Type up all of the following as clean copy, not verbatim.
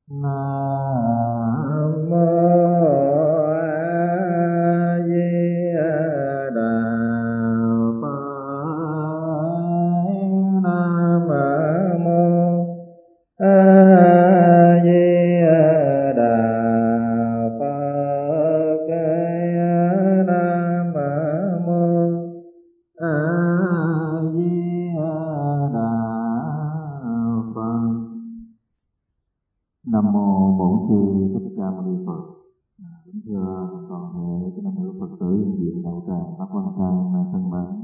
Nam mô A Di Đà Phật. Nam mô A Di Đà Phật. Nam mô A Di Đà Phật. Nam mô Bổn Sư Thích Ca Mâu Ni Phật. Kính thưa toàn thể các nam nữ Phật tử hiện diện đạo tràng Bắc Quan Trang thân mến.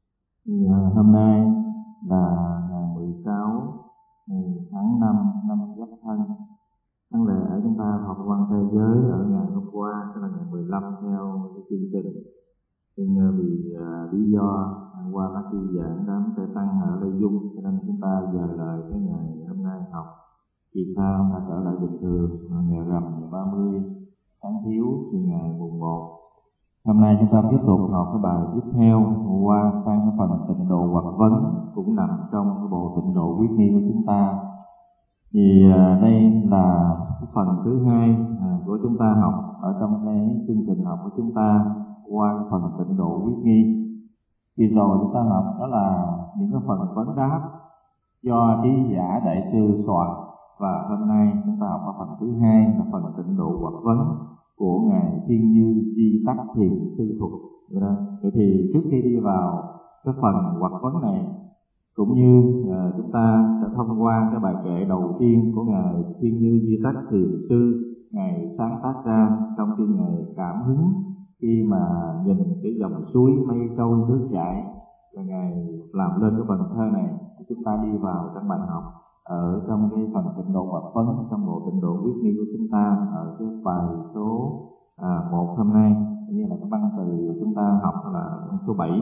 Hôm nay là ngày 16 tháng 5 năm Giáp Thân. Tháng lễ chúng ta học văn thế giới ở ngày hôm qua, tức là ngày 15 theo cái chương trình. Nhưng vì lý do qua các thư giãn đám trai tăng ở Lê Dung, cho nên chúng ta dời lại cái ngày hôm nay học. Vì sao ta trở lại bình thường ngày rằm ngày 30 tháng Thiếu thì ngày mùng 1. Hôm nay chúng ta tiếp tục học cái bài tiếp theo, qua sang cái phần tịnh độ hoặc vấn, cũng nằm trong cái bộ tịnh độ quyết nghi của chúng ta. Thì đây là cái phần thứ hai của chúng ta học ở trong cái chương trình học của chúng ta qua cái phần tịnh độ quyết nghi. Thì rồi chúng ta học đó là những cái phần vấn đáp do trí giả đại sư soạn. Và hôm nay chúng ta học ở phần thứ hai là phần tịnh độ hoặc vấn của ngài Thiên Như Di Tắc Thiền Sư Thục. Vậy thì trước khi đi vào cái phần hoặc vấn này, cũng như chúng ta sẽ thông qua cái bài kệ đầu tiên của ngài Thiên Như Di Tắc Thiền Sư, ngài sáng tác ra trong khi ngài cảm hứng khi mà nhìn cái dòng suối mây trôi nước chảy, và ngài làm lên cái phần thơ này. Chúng ta đi vào trong bài học ở trong cái phần tịnh độ hoặc vấn trong bộ tịnh độ quyết nghi của chúng ta ở cái bài số 1 hôm nay, như là cái văn từ chúng ta học là số 7.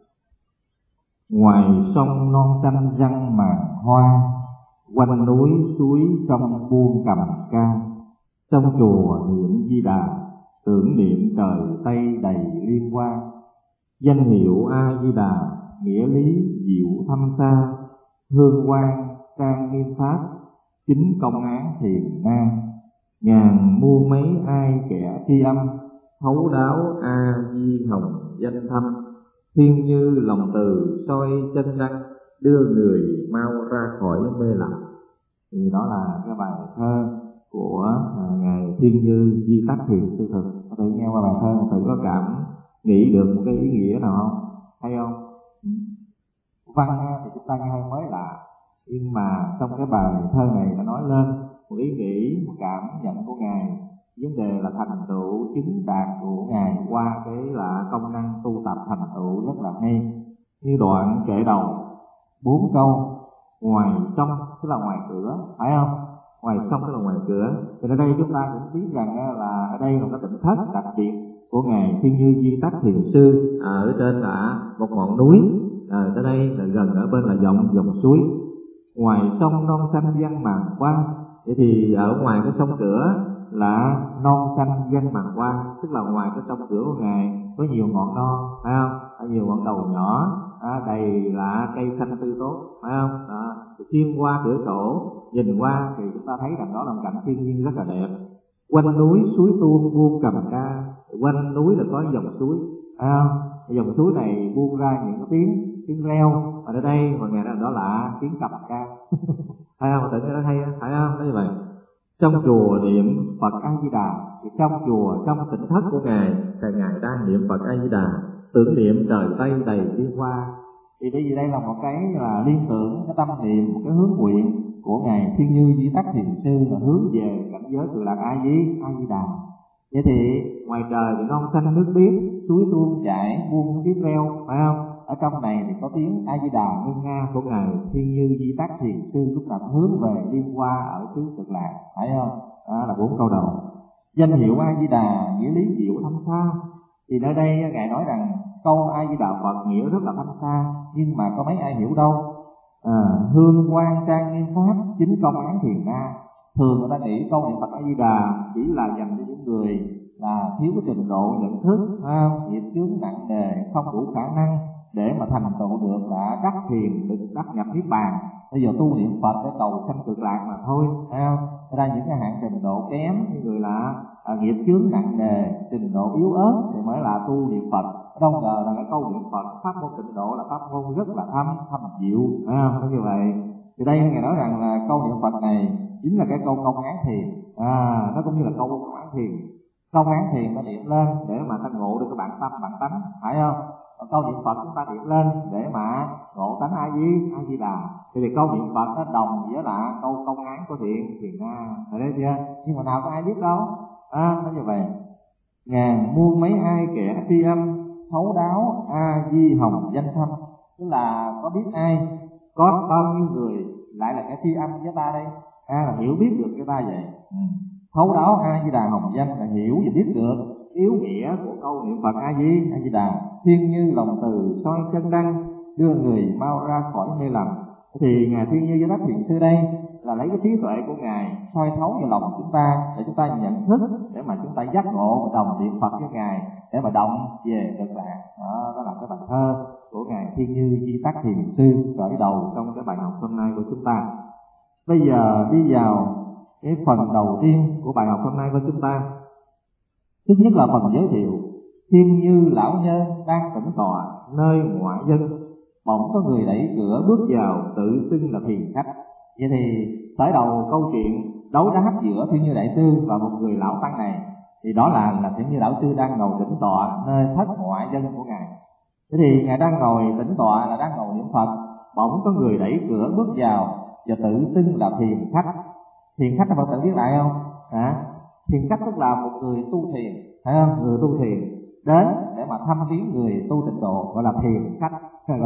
Ngoài sông non xanh răng màn hoa, quanh núi suối trong buôn cầm ca, trong chùa niệm Di Đà, tưởng niệm trời Tây đầy liên hoa. Danh hiệu A Di Đà nghĩa lý diệu thâm xa, hương quang trang nghiêm pháp, chính công án thiền na. Ngàn muôn mấy ai kẻ tri âm, thấu đáo A Di Hồng danh thâm. Thiên như lòng từ soi chân đăng, đưa người mau ra khỏi mê lầm. Thì đó là cái bài thơ của ngài Thiên Như Di Tắc Thiền Sư Thục. Có thể nghe qua bài thơ tự có cảm nghĩ được một cái ý nghĩa nào không? Hay không? Văn thì chúng ta nghe hơi mới lạ, nhưng mà trong cái bài thơ này nó nói lên một ý nghĩ, một cảm nhận của ngài. Vấn đề là thành tựu chứng đạt của ngài qua cái là công năng tu tập thành tựu rất là hay. Như đoạn kệ đầu 4 câu: ngoài sông tức là ngoài cửa, phải không? Ngoài sông tức là ngoài cửa. Thì ở đây chúng ta cũng biết rằng là ở đây là cái tỉnh thất đặc biệt của ngài Thiên Như Di Tắc Thiền Sư. Ở trên là một ngọn núi, ở đây là gần ở bên là dòng suối. Ngoài sông non xanh văng màn hoa. Vậy thì ở ngoài cái sông cửa là non xanh văng màn hoa, tức là ngoài cái sông cửa của ngài có nhiều ngọn non, phải không? Có nhiều ngọn đầu nhỏ, đầy là cây xanh tươi tốt, phải không? Đó. Xuyên qua cửa sổ nhìn qua thì chúng ta thấy rằng đó là một cảnh thiên nhiên rất là đẹp. Quanh núi suối tuôn buôn cầm ca, quanh núi là có dòng suối, phải không? Dòng suối này buông ra những cái tiếng reo, và ở đây mà ngày đó là tiếng cầm ca. Phải không? Tự nhiên nó hay, phải không? Nói như vậy. Trong chùa niệm Phật A Di Đà, thì trong chùa, trong tỉnh thất của ngài thì ngài đang niệm Phật A Di Đà, tưởng niệm trời Tây đầy liên hoa. Thì bởi vì đây là một cái là liên tưởng, cái tâm niệm, một cái hướng nguyện của ngài Thiên Như Di Tắc Thiền Sư là hướng về cảnh giới Cực Lạc A Di Đà. Vậy thì ngoài trời thì non xanh nước biếc, suối tuôn chảy buông tiếng reo, phải không? Ở trong này thì có tiếng A Di Đà ngân nga của ngài Thiên Như Di Tắc Thiền Sư, lúc nào hướng về liên hoa ở xứ Cực Lạc, phải không? Đó là 4 câu đầu. Danh hiệu A Di Đà nghĩa lý diệu thâm xa. Thì nơi đây ngài nói rằng câu A Di Đà Phật nghĩa rất là thâm xa, nhưng mà có mấy ai hiểu đâu. Hương quang trang nghiêm pháp, chính công án thiền na. Thường người ta nghĩ câu niệm Phật A Di Đà chỉ là dành cho những người là thiếu cái trình độ nhận thức, nghiệp chướng nặng nề, không đủ khả năng để mà thành tựu được đã đắc thiền, được đắc nhập niết bàn. Bây giờ tu niệm Phật để cầu sanh cực lạc mà thôi, thấy không? Thế ra những cái hạng trình độ kém như người là nghiệp chướng nặng nề, trình độ yếu ớt thì mới là tu niệm Phật. Đâu ngờ là cái câu niệm Phật pháp môn tịnh độ là pháp môn rất là thâm diệu, thấy không? Nó như vậy. Thì đây ngài nói rằng là câu niệm Phật này chính là cái câu công án thiền, nó cũng như là câu công án thiền. Công án thiền nó niệm lên để mà ta ngộ được cái bản tâm bản tánh, phải không? Còn câu niệm Phật chúng ta niệm lên để mà ngộ tánh A Di Đà. Thì câu niệm Phật nó đồng với là câu công án của thiền thấy đấy chưa? Nhưng mà nào có ai biết đâu, nó như vậy. Ngàn muôn mấy ai kẻ tri âm, thấu đáo A Di Hồng danh thâm. Tức là có biết ai, có bao nhiêu người lại là cái tri âm với ta đây, là hiểu biết được cái ta vậy. Thấu đáo A Di Đà Hồng danh là hiểu và biết được yếu nghĩa của câu niệm Phật A Di Đà. Thiên như lòng từ soi chân đăng, đưa người mau ra khỏi mê lầm. Thì ngài Thiên Như Giới Đắc Thiền Sư đây là lấy cái trí tuệ của ngài soi thấu vào lòng chúng ta để chúng ta nhận thức, để mà chúng ta giác ngộ đồng niệm Phật với ngài để mà động về cực lạc. Đó là cái bài thơ của ngài Thiên Như Giới Đắc Thiền Sư khởi đầu trong cái bài học hôm nay của chúng ta. Bây giờ đi vào cái phần đầu tiên của bài học hôm nay của chúng ta. Thứ nhất là phần giới thiệu. Thiên Như lão nhân đang tĩnh tọa nơi ngoại dân, bỗng có người đẩy cửa bước vào, tự xưng là thiền khách. Vậy thì khởi đầu câu chuyện đấu đá giữa Thiên Như đại sư và một người lão tăng này, thì đó là Thiên Như lão sư đang ngồi tĩnh tọa nơi thất ngoại dân của ngài. Thế thì ngài đang ngồi tĩnh tọa là đang ngồi niệm Phật, bỗng có người đẩy cửa bước vào và tự xưng là thiền khách. Thiền khách là Phật tử biết lại không? Thiền khách tức là một người tu thiền, phải không? Người tu thiền đến để mà thăm viếng người tu tịnh độ gọi là thiền khách,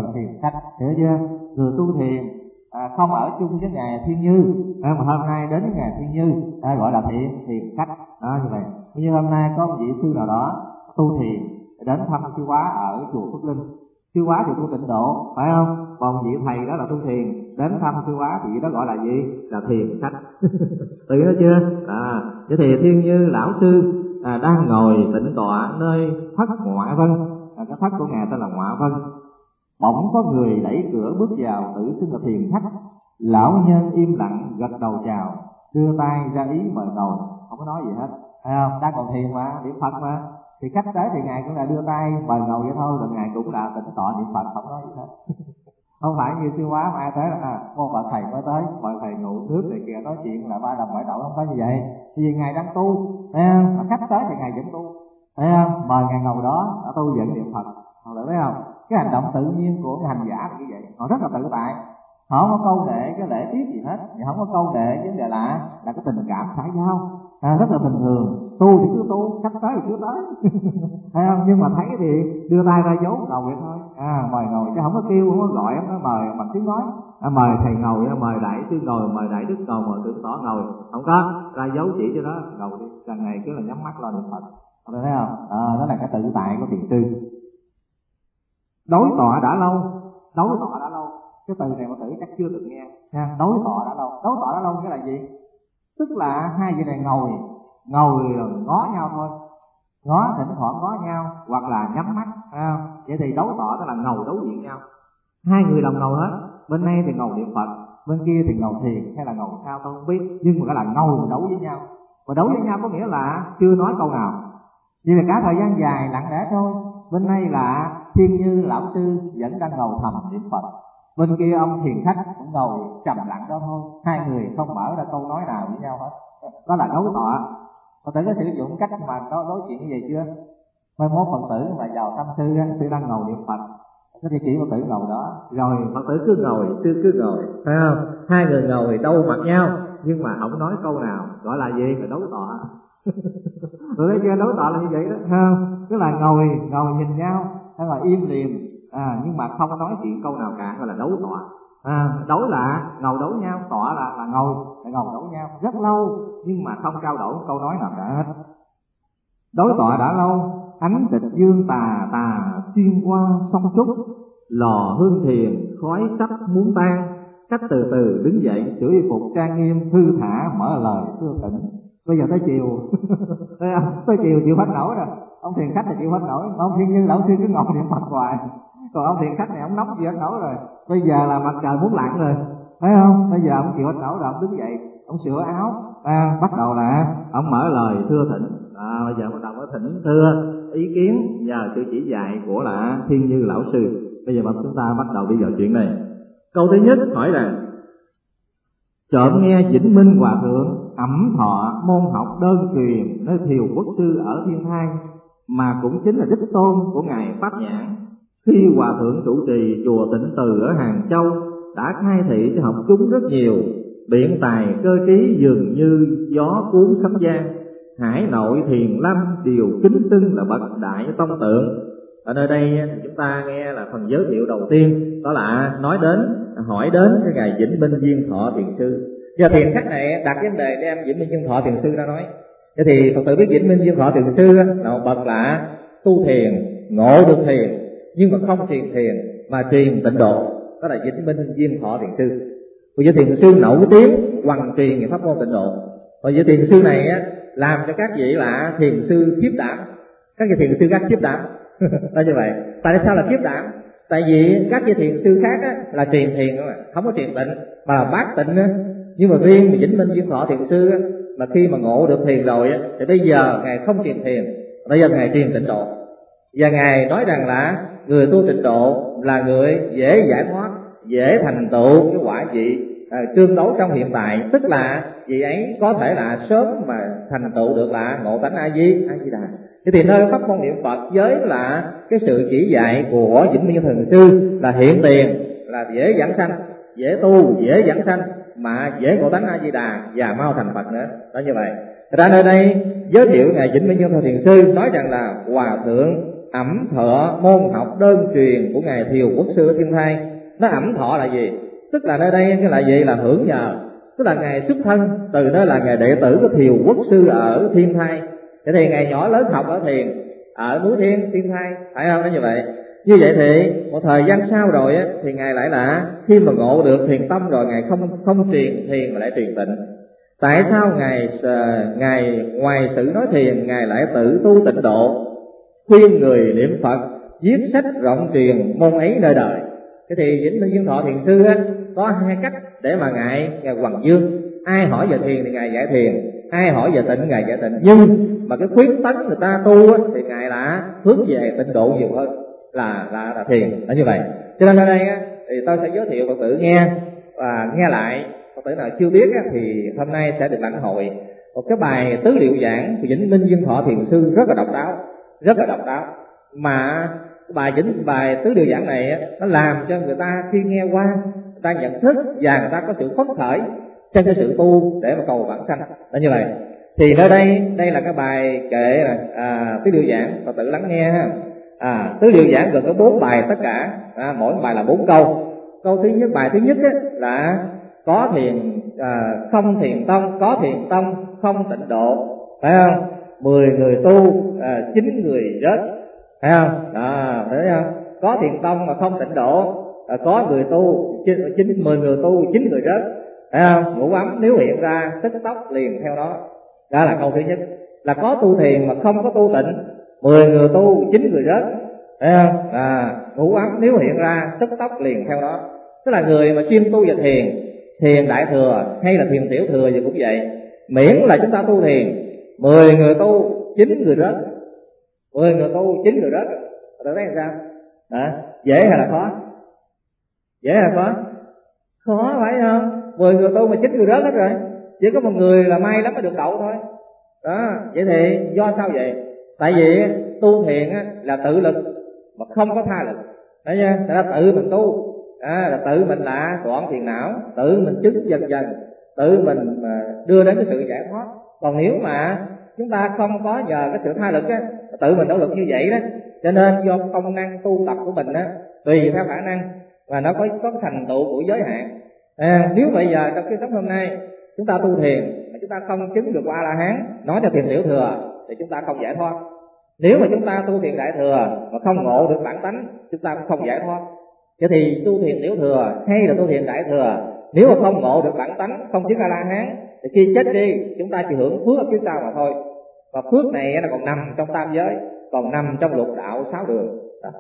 hiểu chưa? Người tu thiền không ở chung với ngài Thiên Như, mà hôm nay đến với ngài Thiên Như gọi là thiền khách. Như vậy. Như hôm nay có một vị sư nào đó tu thiền đến thăm sư Hóa ở chùa Phước Linh. Sư Hóa thì tu tịnh độ, phải không? Còn vị thầy đó là tu thiền đến thăm sư Hóa thì vị đó gọi là gì? Là thiền khách. Tự hiểu chưa? Vậy thì Thiên Như lão sư đang ngồi tĩnh tọa nơi thất ngoại vân. Cái thất của ngài tên là Ngoại Vân. Bỗng có người đẩy cửa bước vào, tự xưng là thiền khách. Lão nhân im lặng gật đầu chào, đưa tay ra ý mời ngồi, không có nói gì hết, thấy không? Đang còn thiền mà, niệm Phật mà. Thì khách tới thì ngài cũng là đưa tay mời ngồi vậy thôi, rồi ngài cũng là tĩnh tọa niệm Phật, không nói gì hết. Không phải như sư Hóa mà ai tới là cô bà thầy mới tới mời thầy ngủ nước này kia, nói chuyện là ba đồng bảy đậu, không có như vậy. Vì ngài đang tu, thấy không? Mà khách tới thì ngài vẫn tu, thấy không? Mời ngài ngồi đó, đã tu vẫn niệm Phật, thấy không? Cái hành động tự nhiên của cái hành giả là như vậy, họ rất là tự tại, họ không có câu nệ cái lễ tiết gì hết, không có câu nệ vấn đề là cái tình cảm xã giao, rất là bình thường. Tu thì cứ tu, khách tới thì cứ tới. Thấy không? Nhưng mà thấy thì đưa tay ra dấu ngồi vậy thôi, mời ngồi chứ không có kêu, không có gọi, không có mời bằng tiếng nói. Mời thầy ngồi, mời đại sư ngồi, mời đại đức ngồi, mời tướng tỏ ngồi, không có ra dấu chỉ cho nó ngồi đi. Càng ngày cứ là nhắm mắt lo niệm Phật, thấy không? Đó là cái tự tại của thiền sư. Đối tọa đã lâu. Cái từ này mà tử chắc chưa từng nghe nha. Đối tọa đã lâu nghĩa là gì? Tức là hai người này ngồi rồi ngó nhau thôi, thỉnh thoảng ngó nhau hoặc là nhắm mắt, vậy thì đấu tọa tức là ngồi đối diện nhau, hai người đồng ngồi hết. Bên đây thì ngồi niệm Phật, bên kia thì ngồi thiền hay là ngồi sao tôi không biết, nhưng mà cái là ngồi đấu với nhau. Và đấu với nhau có nghĩa là chưa nói câu nào, vì là cả thời gian dài lặng lẽ thôi. Bên đây là Thiên Như lão sư vẫn đang ngồi thầm niệm Phật, bên kia ông thiền khách cũng ngồi trầm lặng đó thôi, hai người không mở ra câu nói nào với nhau hết. Đó là đối tọa. Phật tử có sử dụng cách mà đối chuyện như vậy chưa? Mai mốt Phật tử mà vào thăm sư đang ngồi niệm Phật, có thể chỉ Phật tử ngồi đó, rồi Phật tử cứ ngồi, phải không? Hai người ngồi đâu mặt nhau nhưng mà không nói câu nào, gọi là gì? Là đối tọa. Rồi đây kia đối tọa là như vậy đó, không? Tức là ngồi nhìn nhau, hay là im lìm, nhưng mà không có nói chuyện câu nào cả, gọi là đấu tọa. Đấu là ngồi đấu nhau, tọa là ngồi đấu nhau rất lâu nhưng mà không trao đổi câu nói nào cả hết. Đối tọa đã lâu, ánh tịch dương tà xuyên qua sông Trúc, lò hương thiền khói sắc muốn tan. Khách từ từ đứng dậy, sửa y phục trang nghiêm, thư thả mở lời thưa tỉnh. Bây giờ tới chiều, tới chiều chịu hết nổi rồi. Ông thiền khách là chịu hết nổi, mà ông Thiên Như lão sư cứ ngồi niệm Phật hoài. Còn ông thiền khách này ông nóng gì hết nổi rồi, bây giờ là mặt trời muốn lặn rồi, thấy không? Bây giờ ông chịu hết nổi rồi, ông đứng dậy, ông sửa áo, bắt đầu là ông mở lời thưa thỉnh. Bây giờ bắt đầu mới thỉnh thưa ý kiến nhờ sự chỉ dạy của là Thiên Như lão sư. Bây giờ chúng ta bắt đầu đi vào chuyện này. Câu thứ nhất hỏi rằng: chợt nghe Vĩnh Minh Hòa Thượng ẩm thọ môn học đơn truyền nơi Thiều Quốc Sư ở Thiên Thai, mà cũng chính là đích tôn của ngài Pháp Nhãn. Khi Hòa Thượng trụ trì chùa Tịnh Từ ở Hàng Châu đã khai thị cho học chúng rất nhiều, biện tài cơ trí dường như gió cuốn sấm giang. Hải nội thiền lâm đều kính xưng là bậc đại tông tượng. Ở nơi đây thì chúng ta nghe là phần giới thiệu đầu tiên, đó là hỏi đến cái ngài Vĩnh Minh Viên Thọ Thiền Sư. Giờ thiền khách này đặt vấn đề đem Vĩnh Minh Viên Thọ Thiền Sư ra nói. Thế thì Phật tử biết Vĩnh Minh Viên Thọ Thiền Sư là một bậc là tu thiền, ngộ được thiền, nhưng mà không truyền thiền mà truyền tịnh độ, đó là Vĩnh Minh Viên Thọ Thiền Sư. Vì vậy thiền sư nổi tiếng hoằng truyền pháp môn tịnh độ. Và vậy thiền sư này làm cho các vị là thiền sư khiếp đảm, các vị thiền sư các khiếp đảm. Đó như vậy. Tại sao là khiếp đảm? Tại vì các vị thiền sư khác là truyền thiền không có truyền tịnh, mà là bát tịnh. Nhưng mà riêng Vĩnh Minh Viên Thọ Thiền Sư mà khi mà ngộ được thiền rồi thì bây giờ ngài không truyền thiền, bây giờ ngài truyền tịnh độ. Và ngài nói rằng là người tu tịnh độ là người dễ giải thoát, dễ thành tựu cái quả vị tương đấu trong hiện tại, tức là vị ấy có thể là sớm mà thành tựu được là ngộ tánh A Di Đà. Thế thì nơi pháp môn niệm Phật với là cái sự chỉ dạy của Vĩnh Minh Thiền Sư là hiện tiền, là dễ giảng sanh, dễ tu, dễ giảng sanh, mà dễ ngộ tánh A Di Đà và mau thành Phật nữa. Đó như vậy. Ra nơi đây giới thiệu ngài Vĩnh Minh Thiền Sư nói rằng là Hòa Thượng ẩm thọ môn học đơn truyền của ngài Thiều Quốc Sư ở Thiên Thai. Nó ẩm thọ là gì? Tức là nơi đây cái là gì? Là hưởng nhờ. Tức là ngài xuất thân từ nơi là ngài đệ tử của Thiều Quốc Sư ở Thiên Thai. Thế thì ngày nhỏ lớn học ở thiền ở núi Thiên Thai, phải không? Nó như vậy. Như vậy thì một thời gian sau rồi thì ngài lại là khi mà ngộ được thiền tâm rồi, ngài không truyền thiền mà lại truyền tịnh. Tại sao ngài ngoài sự nói thiền, ngài lại tự tu tịnh độ, khuyên người niệm Phật, viết sách rộng truyền môn ấy nơi đời? Thế thì Vĩnh Minh Viên Thọ Thiền Sư có hai cách để mà ngài hoằng dương. Ai hỏi về thiền thì ngài giải thiền, ai hỏi về tịnh ngài giải tịnh. Nhưng mà cái khuyến tấn người ta tu thì ngài là hướng về tịnh độ nhiều hơn là thiền. Là như vậy. Cho nên ở đây thì tôi sẽ giới thiệu Phật tử nghe và nghe lại. Phật tử nào chưa biết thì hôm nay sẽ được lãnh hội một cái bài tứ liệu giảng của Vĩnh Minh Viên Thọ Thiền Sư rất là độc đáo. Mà bài tứ liệu giảng này nó làm cho người ta khi nghe qua, người ta nhận thức và người ta có sự phấn khởi trong cái sự tu để mà cầu vãng sanh. Là như vậy. Thì nơi đây là cái bài kệ tứ liệu giảng, Phật tử lắng nghe ha. Tứ liệu giảng gồm có 4 bài tất cả, mỗi bài là 4 câu. Bài thứ nhất là có thiền không thiền tông, có thiền tông không tịnh độ, phải không? 10 người tu 9 người rớt, phải không? Thấy không? Có thiền tông mà không tịnh độ, có người tu 10 người tu 9 người rớt, phải không? Ngủ ấm nếu hiện ra tức tốc liền theo đó. Đó là câu thứ nhất. Là có tu thiền mà không có tu tịnh, 10 người tu 9 người rớt, phải không? Ngủ ấm nếu hiện ra tức tốc liền theo đó. Tức là người mà chuyên tu về thiền đại thừa hay là thiền tiểu thừa gì cũng vậy, miễn là chúng ta tu thiền 10 người tu 9 người rớt, 10 người tu 9 người rớt. Tôi thấy làm sao? Dễ hay là khó? Dễ hay là khó? Khó, phải không? 10 người tu mà 9 người rớt hết rồi, chỉ có một người là may lắm mới được đậu thôi. Đó, vậy thì do sao vậy? Tại vì tu thiền là tự lực mà không có tha lực. Thấy chưa? Là tự mình tu, là tự mình là đoạn thiền não, tự mình chứng dần dần, tự mình đưa đến cái sự giải thoát. Còn nếu mà chúng ta không có nhờ cái sự tha lực tự mình nỗ lực như vậy đó, cho nên do công năng tu tập của mình tùy theo khả năng và nó có thành tựu của giới hạn. Nếu bây giờ trong cái sống hôm nay chúng ta tu thiền mà chúng ta không chứng được A La Hán, nói theo thiền tiểu thừa thì chúng ta không giải thoát. Nếu mà chúng ta tu thiền đại thừa mà không ngộ được bản tánh, chúng ta cũng không giải thoát. Vậy thì tu thiền tiểu thừa hay là tu thiền đại thừa, nếu mà không ngộ được bản tánh, không chứng A La Hán thì khi chết đi chúng ta chỉ hưởng phước ở phía sau mà thôi. Và phước này nó còn nằm trong tam giới, còn nằm trong lục đạo 6 đường. Đó.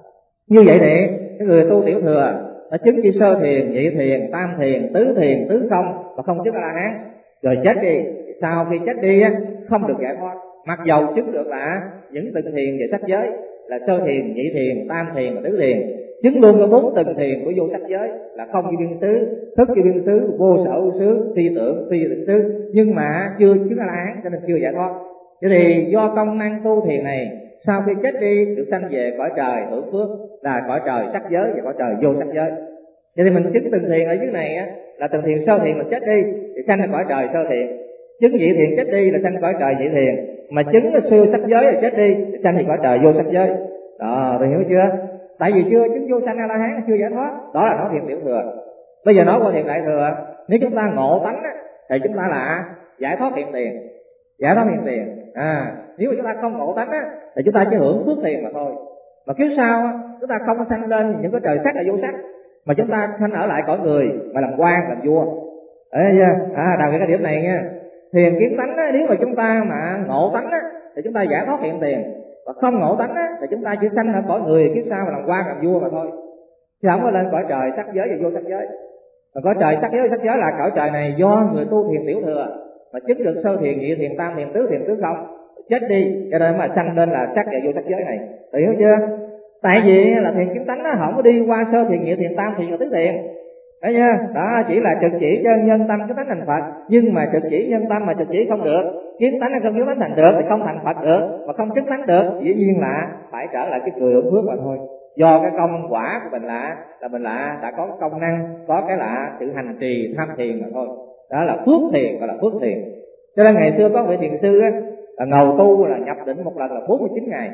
Như vậy thì cái người tu tiểu thừa nó chứng chỉ sơ thiền, nhị thiền, tam thiền, tứ không và không chứng A-la-hán, rồi chết đi. Sau khi chết đi không được giải thoát, mặc dầu chứng được là những từng thiền về sắc giới là sơ thiền, nhị thiền, tam thiền và tứ thiền, chứng luôn cái 4 từng thiền của vô sắc giới là không vô biên xứ, thức vô biên xứ, vô sở vô xứ, phi tưởng, phi tưởng xứ, nhưng mà chưa chứng A-la-hán cho nên chưa giải thoát. Vậy thì do công năng tu thiền này, sau khi chết đi được sanh về cõi trời hưởng phước là cõi trời sắc giới và cõi trời vô sắc giới. Vậy thì mình chứng từng thiền ở dưới này là từng thiền sơ thiền mà chết đi thì sanh là cõi trời sơ thiền, chứng nhị thiền chết đi là sanh cõi trời nhị thiền, mà chứng siêu sắc giới là chết đi thì sanh thì cõi trời vô sắc giới. Đó, tôi hiểu chưa? Tại vì chưa chứng vô sanh A-la-hán, chưa giải thoát. Đó là nói thiền tiểu thừa. Bây giờ nói qua thiền đại thừa, nếu chúng ta ngộ tánh thì chúng ta là giải thoát hiện tiền, giải thoát hiện tiền. Nếu mà chúng ta không ngộ tánh thì chúng ta chỉ hưởng phước tiền mà thôi. Mà kiếp sau chúng ta không có sanh lên những cái trời sắc là vô sắc, mà chúng ta sanh ở lại cõi người mà làm quan làm vua. Đấy chưa? Đặc biệt cái điểm này nha. Thiền kiến tánh nếu mà chúng ta mà ngộ tánh thì chúng ta giải thoát hiện tiền, và không ngộ tánh thì chúng ta chỉ sanh ở cõi người kiếp sau mà làm quan làm vua mà thôi, chứ không có lên cõi trời sắc giới và vô sắc giới. Còn cõi trời sắc giới là cõi trời này do người tu thiền tiểu thừa mà chứng được sơ thiền, nhị thiền, tam thiền, tứ không chết đi, cho nên mà sanh lên là sắc và vô sắc giới này. Hiểu chưa? Tại vì là thiền kiến tánh nó không có đi qua sơ thiền, nhị thiền, tam thiền và tứ thiền. Đấy chưa? Đó chỉ là trực chỉ cho nhân tâm cái tánh thành Phật, nhưng mà trực chỉ nhân tâm mà trực chỉ không được, kiến tánh hay không kiến tánh thành được thì không thành Phật được, mà không chứng tánh được, dĩ nhiên là phải trở lại cái người hưởng phước mà thôi. Do cái công quả của mình là mình đã có công năng, có cái là sự hành trì tham thiền mà thôi. Đó là phước thiền, gọi là phước thiền. Cho nên ngày xưa có vị thiền sư là ngầu tu là nhập định một lần là 49 ngày,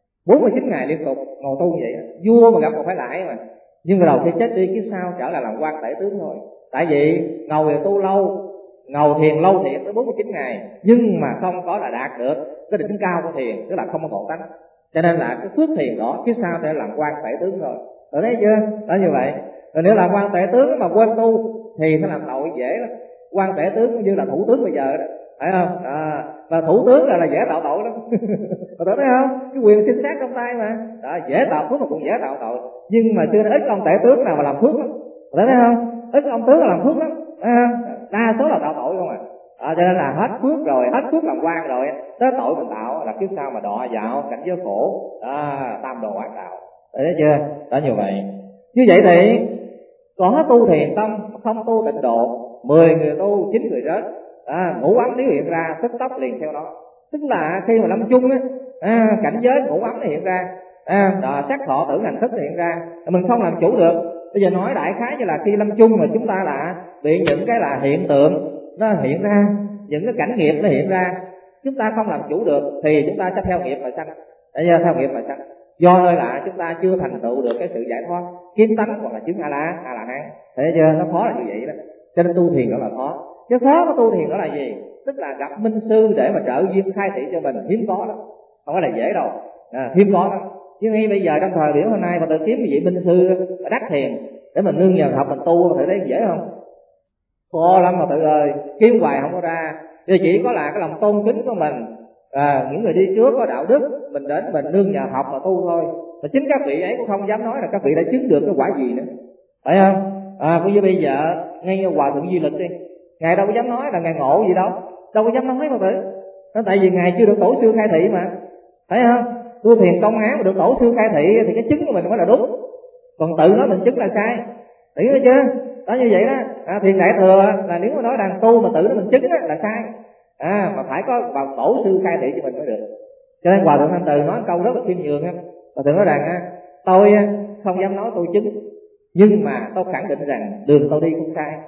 49 ngày liên tục ngồi tu vậy. Vua mà gặp còn phải lại mà. Nhưng mà đầu khi chết đi kiếp sau trở lại làm quan tể tướng thôi. Tại vì ngồi thì tu lâu, ngồi thiền lâu thiệt tới 49 ngày, nhưng mà không có là đạt được cái đỉnh cao của thiền, tức là không có ngộ tánh. Cho nên là cái phước thiền đó kiếp sau sẽ làm quan tể tướng rồi. Rồi thấy chưa? Đó như vậy. Rồi nếu làm quan tể tướng mà quên tu thì sẽ làm tội dễ lắm. Quan tể tướng cũng như là thủ tướng bây giờ đó, phải không? Và thủ tướng là dễ tạo tội lắm. Mà tưởng thấy không? Cái quyền sinh sát trong tay mà. Đó, dễ tạo phước mà cũng dễ tạo tội. Nhưng mà chưa ít ông tể tướng nào mà làm phước lắm. Mà thấy không? Ít ông tướng là làm phước lắm. Đa số là tạo tội không à. Cho nên là hết phước rồi, hết phước làm quan rồi, tới tội mình tạo là kiếp sau mà đọa vào cảnh giới khổ, tam đồ ngoại đạo. Thấy chưa? Đó như vậy. Như vậy thì có tu thiền tâm, không tu tịnh độ, 10 người tu 9 người rớt. Ngũ ấm nếu hiện ra tức tốc liền theo đó. Tức là khi mà lâm chung cảnh giới ngũ ấm nó hiện ra, sắc thọ tưởng hành thức hiện ra, mình không làm chủ được. Bây giờ nói đại khái như là khi lâm chung mà chúng ta là bị những cái là hiện tượng nó hiện ra, những cái cảnh nghiệp nó hiện ra, chúng ta không làm chủ được thì chúng ta sẽ theo nghiệp mà sanh. Theo nghiệp mà sanh. Do nơi là chúng ta chưa thành tựu được cái sự giải thoát kiến tánh hoặc là chứng A-la-hán. Thấy chưa? Nó khó là như vậy đó. Cho nên tu thiền đó là khó. Chứ khó của tu thiền đó là gì? Tức là gặp minh sư để mà trợ duyên khai thị cho mình, hiếm có lắm, không phải là dễ đâu, hiếm có lắm. Chứ ngay bây giờ trong thời điểm hôm nay mà tự kiếm cái vị minh sư đắc thiền để mình nương nhờ học mình tu, thử thấy dễ không? Khó lắm mà tự ơi, kiếm hoài không có ra. Thì chỉ có là cái lòng tôn kính của mình, những người đi trước có đạo đức, mình đến mình nương nhờ học mà tu thôi. Mà chính các vị ấy cũng không dám nói là các vị đã chứng được cái quả gì nữa, phải không? Cũng như bây giờ ngay như Hòa Thượng Duy Lực đi, ngài đâu có dám nói là ngài ngộ gì đâu, đâu có dám nói mà tự. Nó tại vì ngài chưa được tổ sư khai thị mà, phải không? Tu thiền công án mà được tổ sư khai thị thì cái chứng của mình mới là đúng, còn tự nói mình chứng là sai, hiểu chưa? Đó như vậy đó. Thiền đại thừa là nếu mà nói rằng tu mà tự nói mình chứng là sai, mà phải có vào tổ sư khai thị cho mình mới được. Cho nên Hòa Thượng Thanh Từ nói câu rất là khiêm nhường. Hòa Thượng nói rằng tôi không dám nói tôi chứng, nhưng mà tôi khẳng định rằng đường tôi đi không sai.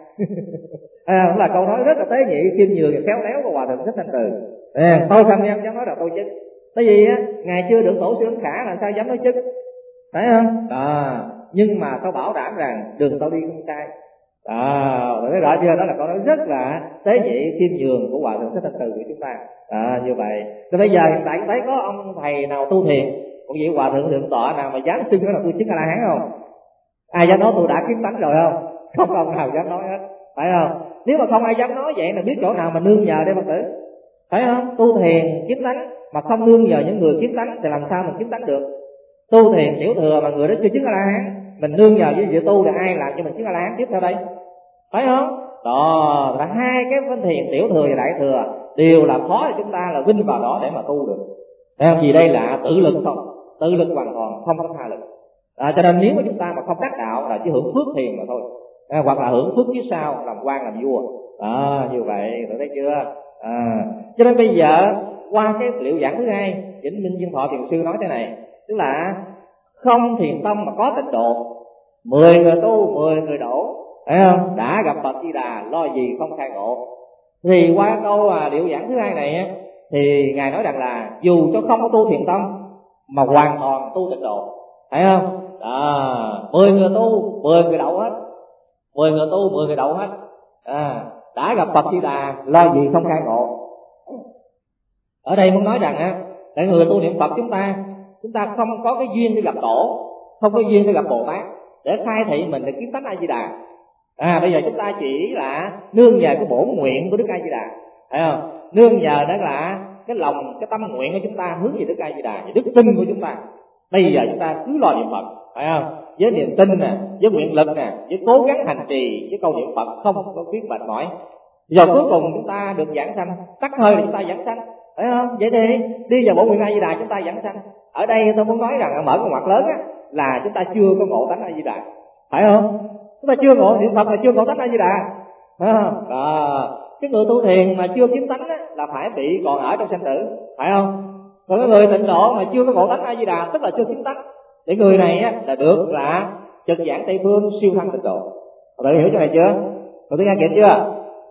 Cũng là câu nói rất là tế nhị, khiêm nhường và khéo léo của Hòa Thượng Thích Thanh Từ. Tôi không dám nói là tôi chứng, tại vì ngài chưa được tổ sư Ấn Khả làm sao dám nói chứng, phải không? Nhưng mà tôi bảo đảm rằng đường tôi đi không sai. Thấy rõ chưa? Đó là câu nói rất là tế nhị khiêm nhường của Hòa Thượng Thích Thanh Từ của chúng ta. Như vậy. Thì bây giờ hiện tại thấy có ông thầy nào tu thiền, một vị Hòa Thượng Thượng Tọa nào mà dám xưng nói là tôi chứng A-la-hán không? Ai dám nói tôi đã kiến tánh rồi không? Không ông nào dám nói hết, phải không? Nếu mà không ai dám nói vậy là biết chỗ nào mà nương nhờ để Phật tử, phải không? Tu thiền kiến tánh mà không nương nhờ những người kiến tánh thì làm sao mình kiến tánh được? tu thiền tiểu thừa mà người đó chưa chứng A La Hán, mình nương nhờ với việc tu thì ai làm cho mình chứng A La Hán tiếp theo đây, phải không? Đó là hai cái thiền tiểu thừa và đại thừa đều là khó để chúng ta là vinh vào đó để mà tu được. Thấy không? Vì đây là tự lực không, tự lực hoàn toàn, không có tha lực. Cho nên nếu mà chúng ta mà không đắc đạo là chỉ hưởng phước thiền mà thôi, hoặc là hưởng phước phía sau làm quan làm vua. Như vậy tôi thấy chưa? Cho nên bây giờ qua cái liệu giảng thứ hai, Vĩnh Minh Viên Thọ Thiền sư nói thế này, tức là không thiền tâm mà có tịnh độ, 10 người tu 10 người đổ, thấy không? Đã gặp Phật Di Đà lo gì không khai ngộ. Thì qua câu liệu giảng thứ hai này thì ngài nói rằng là dù cho không có tu thiền tâm mà hoàn toàn tu tịnh độ, thấy không? 10 người tu 10 người đậu hết, 10 người tu 10 người đậu hết. Đã gặp Phật Di Đà lo gì không khai ngộ. Ở đây muốn nói rằng tại người tu niệm Phật chúng ta không có cái duyên để gặp tổ, không có duyên để gặp Bồ Tát để khai thị mình để kiếm tánh A Di Đà. Bây giờ chúng ta chỉ là nương nhờ cái bổn nguyện của Đức A Di Đà, thấy không? Nương nhờ đó là cái lòng, cái tâm nguyện của chúng ta hướng về Đức A Di Đà, về đức tin của chúng ta. Bây giờ chúng ta cứ lo niệm Phật, phải không? Với niềm tin nè, với nguyện lực nè, với cố gắng hành trì, với câu niệm Phật không có biết mệt mỏi. Giờ cuối cùng chúng ta được giảng sanh, tắt hơi thì chúng ta giảng sanh, phải không? Vậy thì đi vào bổn nguyện A Di Đà chúng ta giảng sanh. Ở đây tôi muốn nói rằng mở cái ngoặt lớn là chúng ta chưa có ngộ tánh A Di Đà, phải không? Chúng ta chưa ngộ niệm Phật là chưa ngộ tánh A Di Đà, phải không? Cái người tu thiền mà chưa kiếm tánh là phải bị còn ở trong sanh tử, phải không? Còn cái người tịnh độ mà chưa có ngộ tánh A Di Đà tức là chưa kiếm tánh. Để người này là được là trực giảng Tây Phương siêu thăng tịnh độ. Bạn hiểu chỗ này chưa? Rồi tôi nghe kịp chưa?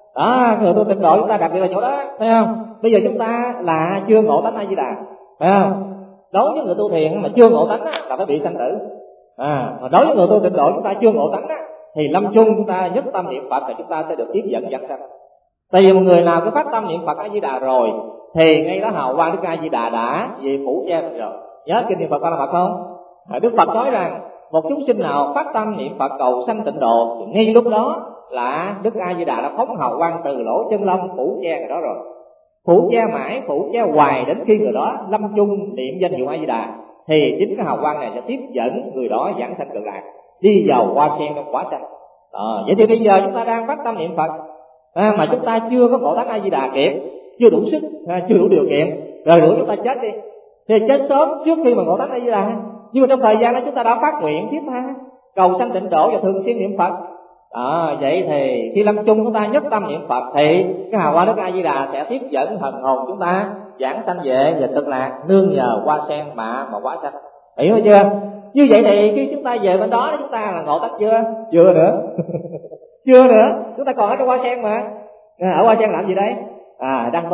Người tu tịnh độ chúng ta đặc biệt là chỗ đó, thấy không? Bây giờ chúng ta là chưa ngộ tánh A Di Đà, phải không? Đối với người tu thiền mà chưa ngộ tánh là phải bị sanh tử. Mà đối với người tu tịnh độ chúng ta chưa ngộ tánh thì lâm chung chúng ta nhất tâm niệm Phật thì chúng ta sẽ được tiếp dẫn giảng sanh. Tại vì một người nào cứ phát tâm niệm Phật A Di Đà rồi thì ngay đó hào quang Đức A Di Đà đã về phủ che rồi. Nhớ kinh niệm Phật là Phật không? Đức Phật nói rằng một chúng sinh nào phát tâm niệm Phật cầu sanh tịnh độ thì ngay lúc đó là Đức A Di Đà đã phóng hào quang từ lỗ chân lông phủ che người đó rồi, phủ che mãi, phủ che hoài đến khi người đó lâm chung niệm danh hiệu A Di Đà thì chính cái hào quang này sẽ tiếp dẫn người đó giảng sanh cực lạc, đi vào hoa sen trong quả sanh. Vậy thì bây giờ chúng ta đang phát tâm niệm Phật mà chúng ta chưa có ngộ tánh A Di Đà kịp, chưa đủ sức, chưa đủ điều kiện, rồi nữa chúng ta chết đi thì chết sớm trước khi mà ngộ tánh A Di Đà. Nhưng mà trong thời gian đó chúng ta đã phát nguyện thiết tha cầu sanh tịnh độ và thường xuyên niệm Phật. Vậy thì khi lâm chung chúng ta nhất tâm niệm Phật thì cái hào quang Đức A Di Đà sẽ tiếp dẫn thần hồn chúng ta giảng sanh về cực lạc, nương nhờ hoa sen mà hóa sanh. Hiểu chưa? Như vậy thì khi chúng ta về bên đó chúng ta là ngộ tánh chưa? Chưa nữa. Chưa nữa, chúng ta còn ở trong hoa sen mà. Ở hoa sen làm gì đấy? Đang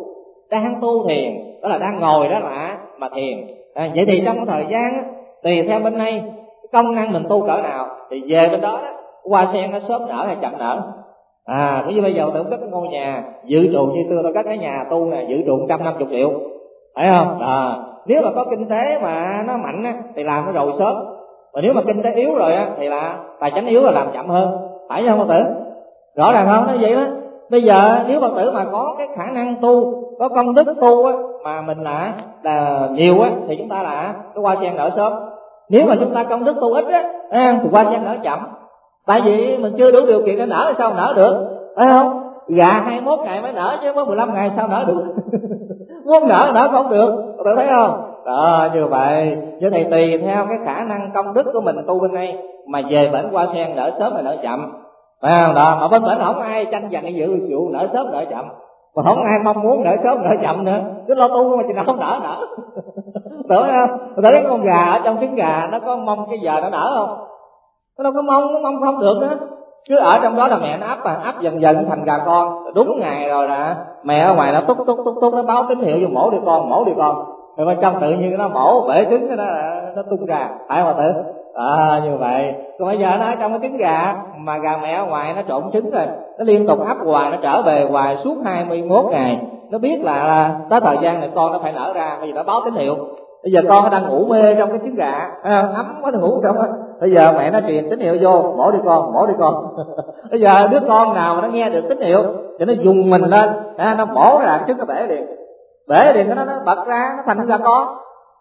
tu thiền, đó là đang ngồi đó mà thiền. Vậy thì trong cái thời gian tùy theo bên này công năng mình tu cỡ nào thì về bên đó hoa sen nó sớm nở hay chậm nở. Ví dụ bây giờ tôi cất cái ngôi nhà dự trù như xưa tôi cất cái nhà tu này dự trù 150 triệu, phải không? Nếu mà có kinh tế mà nó mạnh thì làm nó rồi sớm, mà nếu mà kinh tế yếu rồi thì là tài chánh yếu là làm chậm hơn, phải không Phật tử? Rõ ràng không? Nó vậy đó. Bây giờ nếu Phật tử mà có cái khả năng tu, có công đức tu mà mình là nhiều thì chúng ta là cái hoa sen nở sớm. Nếu mà chúng ta công đức tu ít thì hoa sen nở chậm. Tại vì mình chưa đủ điều kiện để nở, sao nở được, phải không? Gà 21 ngày mới nở chứ mới 15 ngày sao nở được. Muốn nở không được, tự thấy không? Như vậy cho thầy tùy theo cái khả năng công đức của mình tu bên đây mà về bển hoa sen nở sớm hay nở chậm, phải không? Mà bên bển không ai tranh giành cái vụ nở sớm nở chậm, mà không ai mong muốn nở sớm nở chậm nữa, cứ lo tu mà chừng nào không nở. Tưởng không? Tưởng cái con gà ở trong trứng gà nó có mong cái giờ nó nở không? Nó đâu có mong không được đó. Cứ ở trong đó là mẹ nó ấp dần dần thành gà con. Đúng ngày rồi là mẹ ở ngoài nó túc nó báo tín hiệu vô mổ đi con. Rồi bên trong tự nhiên nó mổ bể trứng nó tung ra, phải không Tử? Như vậy. Còn bây giờ nó ở trong cái trứng gà mà gà mẹ ở ngoài nó trộn trứng rồi, nó liên tục ấp hoài, nó trở về hoài suốt 21 ngày. Nó biết là tới thời gian này con nó phải nở ra, bây giờ nó báo tín hiệu. Bây giờ con nó đang ngủ mê trong cái trứng gà, ấm quá nó ngủ trong đó. Bây giờ mẹ nó truyền tín hiệu vô, mổ đi con. Bây giờ đứa con nào mà nó nghe được tín hiệu thì nó dùng mình lên, nó mổ ra trứng nó bể liền nó bật ra, nó thành gà con.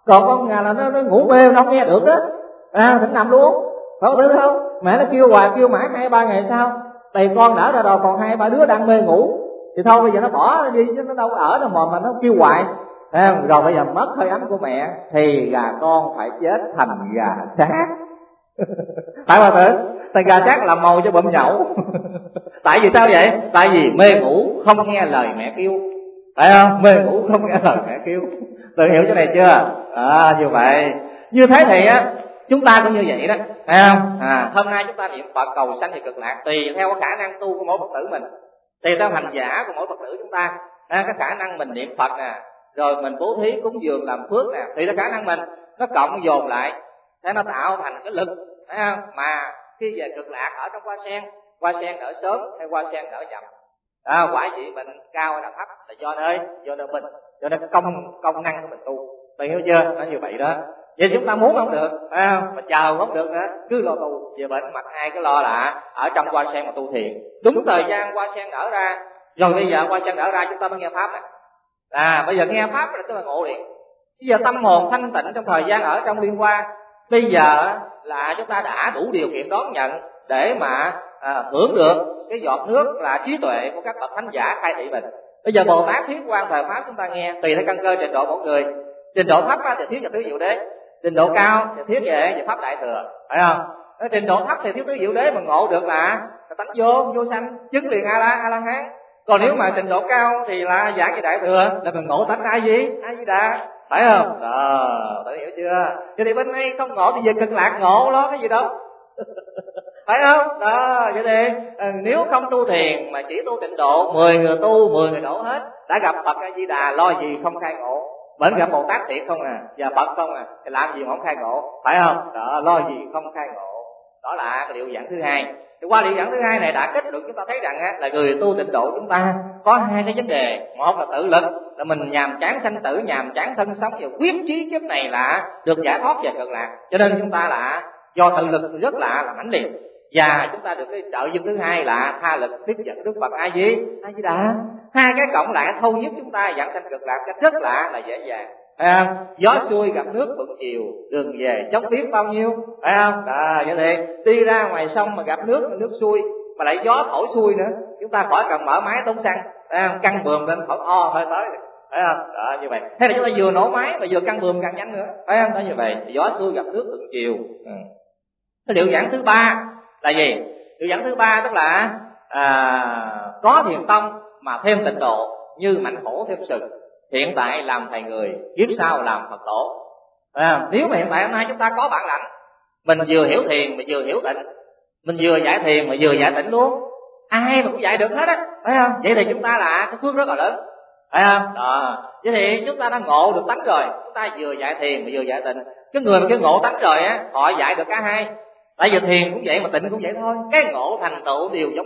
Còn con gà là nó ngủ mê nó không nghe được á, thỉnh nằm luôn, phải không? Mẹ nó kêu hoài kêu mãi 2-3 ngày sau, tại con đỡ ra rồi còn 2-3 đứa đang mê ngủ thì thôi bây giờ nó bỏ đi chứ nó đâu ở đâu mà nó kêu hoài. Rồi bây giờ mất hơi ấm của mẹ thì gà con phải chết thành gà sát. Phải không ạ? Thành gà sát làm mồi cho bụm nhậu. Tại vì sao vậy? Tại vì mê ngủ không nghe lời mẹ kêu, phải không? Mê ngủ không nghe lời mẹ kêu. Tự hiểu chỗ này chưa? Như vậy. Như thế thì á, chúng ta cũng như vậy đó, phải không? Hôm nay chúng ta niệm Phật cầu sanh về cực lạc tùy theo khả năng tu của mỗi Phật tử mình, tùy theo hành giả của mỗi Phật tử chúng ta. Cái khả năng mình niệm Phật nè, rồi mình bố thí cúng dường làm phước nè, tùy theo khả năng mình, nó cộng dồn lại để nó tạo thành cái lực, phải không? Mà khi về cực lạc ở trong hoa sen nở sớm hay hoa sen nở chậm, quả vị mình cao hay là thấp là do nơi mình, do nên công năng của mình tu. Bạn hiểu chưa? Nó như vậy đó. Vậy chúng ta muốn không được, phải không? Mà chờ không được nữa, cứ lo tu về bệnh mặt hai cái lo là ở trong hoa sen mà tu thiền. Đúng thời gian hoa sen nở ra, rồi bây giờ hoa sen nở ra chúng ta mới nghe pháp này. Bây giờ nghe pháp là tức là ngộ liền. Bây giờ tâm hồn thanh tịnh trong thời gian ở trong liên hoa, bây giờ là chúng ta đã đủ điều kiện đón nhận để mà hưởng được cái giọt nước là trí tuệ của các bậc thánh giả khai thị mình. Bây giờ Bồ Tát thuyết quan thời pháp chúng ta nghe, tùy theo căn cơ trình độ mỗi người. Trình độ thấp thì thuyết về tứ diệu đế, trình độ cao thì thuyết về pháp đại thừa, phải không? Trình độ thấp thì thuyết tứ diệu đế mà ngộ được là tánh vô sanh, chứng liền a la hán. Còn nếu mà trình độ cao thì là giảng về đại thừa, là mình ngộ tánh a di đà, phải không? Tự hiểu chưa? Vậy thì bên đây không ngộ thì về cực lạc ngộ đó, cái gì đâu. Phải không? Vậy thì nếu không tu thiền mà chỉ tu tịnh độ, 10 người tu 10 người đổ hết, đã gặp Phật A Di Đà lo gì không khai ngộ. Bởi gặp Bồ Tát thiệt không và Phật không thì làm gì mà không khai ngộ, phải không? Lo gì không khai ngộ. Đó là cái điệu giảng thứ hai. Thì qua điệu giảng thứ hai này đã kết luận chúng ta thấy rằng là người tu tịnh độ chúng ta có hai cái vấn đề. Một là tự lực, là mình nhàm chán sanh tử, nhàm chán thân sống, và quyết chí kiếp này là được giải thoát về cực lạc. Cho nên chúng ta là do tự lực rất là mãnh liệt, và chúng ta được cái trợ duyên thứ hai là tha lực tiếp dẫn Đức Phật A Di Đà. Hai cái cộng lại thâu giúp chúng ta dẫn sanh cực lạc cách rất là dễ dàng. Gió xuôi gặp nước thuận chiều, đường về chóng biết bao nhiêu, phải không? Vậy thì đi ra ngoài sông mà gặp nước xuôi mà lại gió thổi xuôi nữa, chúng ta khỏi cần mở máy tốn xăng, căng bườm lên thổi hơi tới, phải không? Như vậy. Thế là chúng ta vừa nổ máy mà vừa căng bườm càng nhanh nữa, phải không? Đó như vậy. Gió xuôi gặp nước thuận chiều. Cái điệu giảng thứ ba là gì? Điệu giảng thứ ba tức là có thiền tông mà thêm tịnh độ, như mạnh hổ thêm sừng, hiện tại làm thầy người, kiếp sau làm Phật tổ. Nếu mà hiện tại hôm nay chúng ta có bản lãnh, mình vừa hiểu thiền mà vừa hiểu tịnh, mình vừa giải thiền mà vừa giải tịnh luôn, ai mà cũng dạy được hết á, phải không? Vậy thì chúng ta là cái phước rất là lớn, phải không? Vậy thì chúng ta đã ngộ được tánh rồi, chúng ta vừa giải thiền mà vừa giải tịnh. Cái người mà cái ngộ tánh rồi á, họ dạy được cả hai. Tại vì thiền cũng vậy mà tịnh cũng vậy thôi, cái ngộ thành tựu đều giống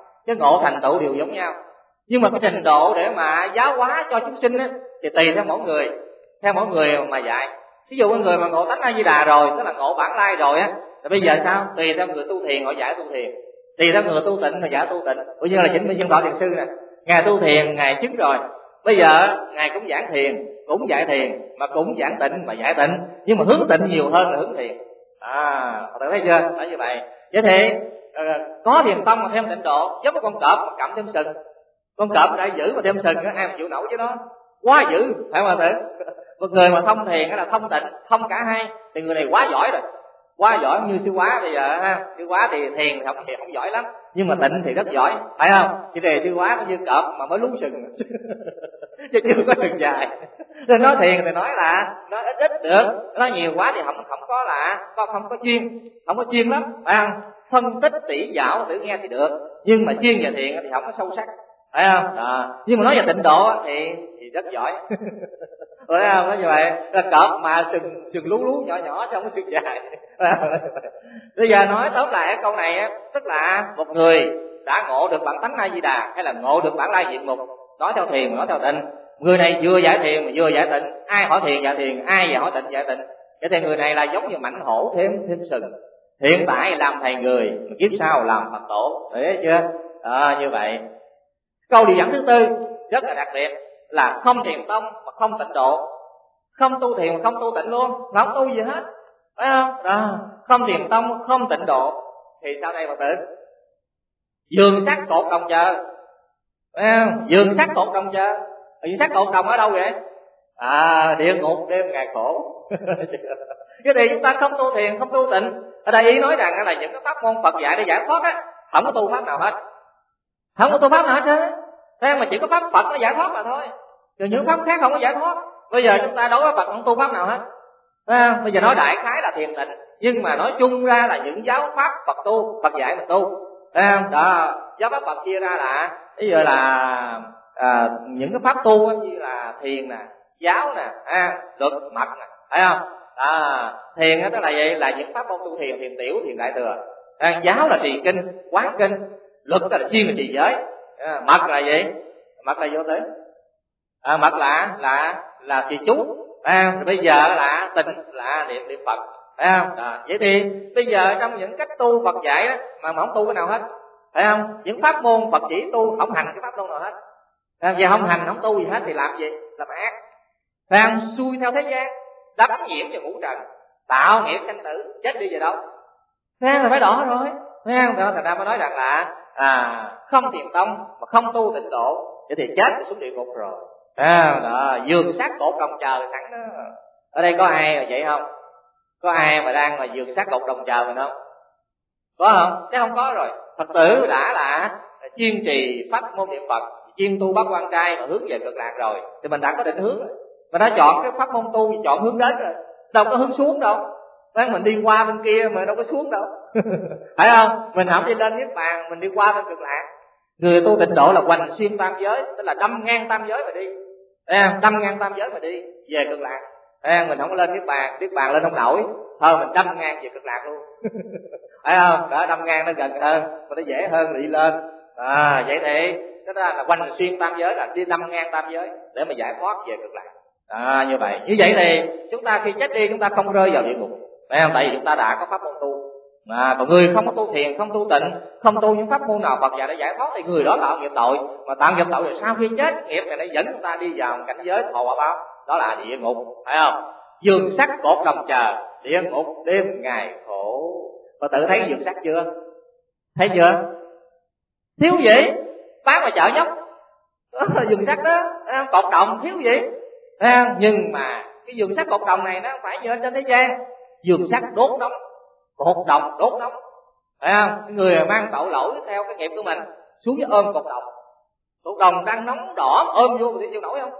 nhau, nhưng mà cái trình độ để mà giáo hóa cho chúng sinh á thì tùy theo mỗi người mà dạy. Ví dụ người mà ngộ tánh A Di Đà rồi, tức là ngộ bản lai rồi á, thì bây giờ sao? Tùy theo người tu thiền họ giải tu thiền, tùy theo người tu tịnh họ giải tu tịnh. Bây giờ là Chánh Minh Chân Thọ Thiền Sư nè, ngài tu thiền ngài chứng rồi, bây giờ ngài cũng giảng thiền, cũng dạy thiền, mà cũng giảng tịnh mà giải tịnh, nhưng mà hướng tịnh nhiều hơn là hướng thiền. Tự thấy chưa? Đó như vậy. Vậy thì có thiền tông mà thêm tịnh độ, giống như con cọp mà cầm thêm sừng. Con cọp đã giữ mà thêm sừng, ai mà chịu nổi chứ nó quá dữ, phải không ạ? Một người mà thông thiền hay là thông tịnh, thông cả hai thì người này quá giỏi rồi, quá giỏi. Như sư Quá bây giờ ha, sư Quá thì thiền thì không giỏi lắm, nhưng mà tịnh thì rất giỏi, phải không? Chỉ đề sư Quá nó như cọp mà mới lú sừng chứ chưa có sừng dài. Nên nói thiền thì nói là nó ít được, nói nhiều quá thì không có chuyên lắm, phải không? Phân tích tỉ dạo tự nghe thì được, nhưng mà chuyên về thiền thì không có sâu sắc, phải không? Nhưng mà nói về tịnh độ thì rất giỏi. Phải không? Nói như vậy là cọp mà sừng lú nhỏ chứ không có sừng dài. Bây giờ nói tóm lại cái câu này á, tức là một người đã ngộ được bản tánh A Di Đà hay là ngộ được bản lai diện mục, nói theo thiền nói theo tịnh, người này vừa giải thiền mà vừa giải tịnh, ai hỏi thiền giải thiền, ai về hỏi tịnh giải tịnh. Vậy thì người này là giống như mãnh hổ thêm sừng, hiện tại làm thầy người, kiếp sau làm Phật tổ, thấy chưa? Như vậy. Câu điều dẫn thứ tư rất là đặc biệt là không thiền tông mà không tịnh độ. không tu thiền không tu tịnh luôn, không tu gì hết, phải không? Đó, không thiền tông không tịnh độ thì sau này Phật tử giường sắt cột đồng chờ, phải không? Giường sắt cột đồng chờ. Giường sắt cột đồng ở đâu vậy? Địa ngục đêm ngày khổ. Cái thì chúng ta không tu thiền không tu tịnh. Ở đây ý nói rằng là những cái pháp môn Phật dạy để giải thoát á, không có tu pháp nào hết, không có tu pháp nào hết trơn, thế mà chỉ có pháp Phật nó giải thoát mà thôi, còn những pháp khác không có giải thoát. Bây giờ chúng ta đối với Phật không tu pháp nào hết, bây giờ nói đại khái là thiền tịnh, nhưng mà nói chung ra là những giáo pháp Phật tu, Phật dạy mình tu, đó. Giáo pháp Phật chia ra là bây giờ là những cái pháp tu như là thiền nè, giáo nè, luật mật nè, phải không? Thiền đó là vậy, là những pháp môn tu thiền, thiền tiểu, thiền đại thừa. Giáo là trì kinh, quán kinh, luật là chuyên là trì giới. Mật là gì? Mật là vô tử. Mật là trì chú. Bây giờ là tịnh là niệm Phật, phải không? Vậy thì bây giờ trong những cách tu Phật dạy đó mà không tu cái nào hết, phải không? Những pháp môn Phật chỉ tu không hành cái pháp môn nào hết. Giờ không hành không tu gì hết thì làm gì? Làm ác, phải không? Xuôi theo thế gian, đắm nhiễm vào ngũ trần, tạo nghiệp sanh tử, chết đi về đâu? Thế là phải đỏ rồi, thấy không? Đó, thành ra mới nói rằng là không thiền tông mà không tu tịnh độ, vậy thì chết thì xuống địa ngục rồi. Đó, giường sát cột đồng chờ sẵn đó. Ở đây có ai là vậy không? Có ai mà đang mà giường sát cột đồng chờ mình không? Có không? Chứ không có rồi. Phật tử đã là chuyên trì pháp môn niệm Phật, chuyên tu bát quan trai mà hướng về cực lạc rồi, thì mình đã có định hướng rồi. Mình đã chọn cái pháp môn tu, chọn hướng đến rồi, đâu có hướng xuống đâu. Mình đi qua bên kia mà đâu có xuống đâu. Phải không? Mình không đi lên niết bàn, mình đi qua bên cực lạc. Người tu tịnh độ là hoành xuyên tam giới, tức là đâm ngang tam giới mà đi, đâm ngang tam giới mà đi về cực lạc. Mình không có lên niết bàn lên không nổi, thôi mình đâm ngang về cực lạc luôn. Phải không? Đó, đâm ngang nó gần hơn, mà nó dễ hơn là đi lên. Vậy thì cái đó là hoành xuyên tam giới, là đi đâm ngang tam giới để mà giải thoát về cực lạc. Như vậy thì chúng ta khi chết đi chúng ta không rơi vào địa ngục, phải không? Tại vì chúng ta đã có pháp môn tu. Còn người không có tu thiền, không tu tịnh, không tu những pháp môn nào Phật dạy để giải thoát thì người đó tạo nghiệp tội, mà tạo nghiệp tội rồi sau khi chết nghiệp này nó dẫn chúng ta đi vào cảnh giới thọ quả báo, đó là địa ngục, phải không? Giường sắt cột đồng chờ, địa ngục đêm ngày khổ. Phật tử thấy giường sắt chưa? Thấy chưa? Thiếu gì? Bán ngoài chợ nhóc giường sắt đó, cột đồng thiếu gì? Nhưng mà cái giường sắt cột đồng này nó không phải như ở trên thế gian. Giường sắt đốt nóng, cột đồng đốt nóng, phải không? Cái người mà mang tội lỗi theo cái nghiệp của mình xuống với ôm cột đồng đang nóng đỏ mà ôm vô thì chịu nổi không?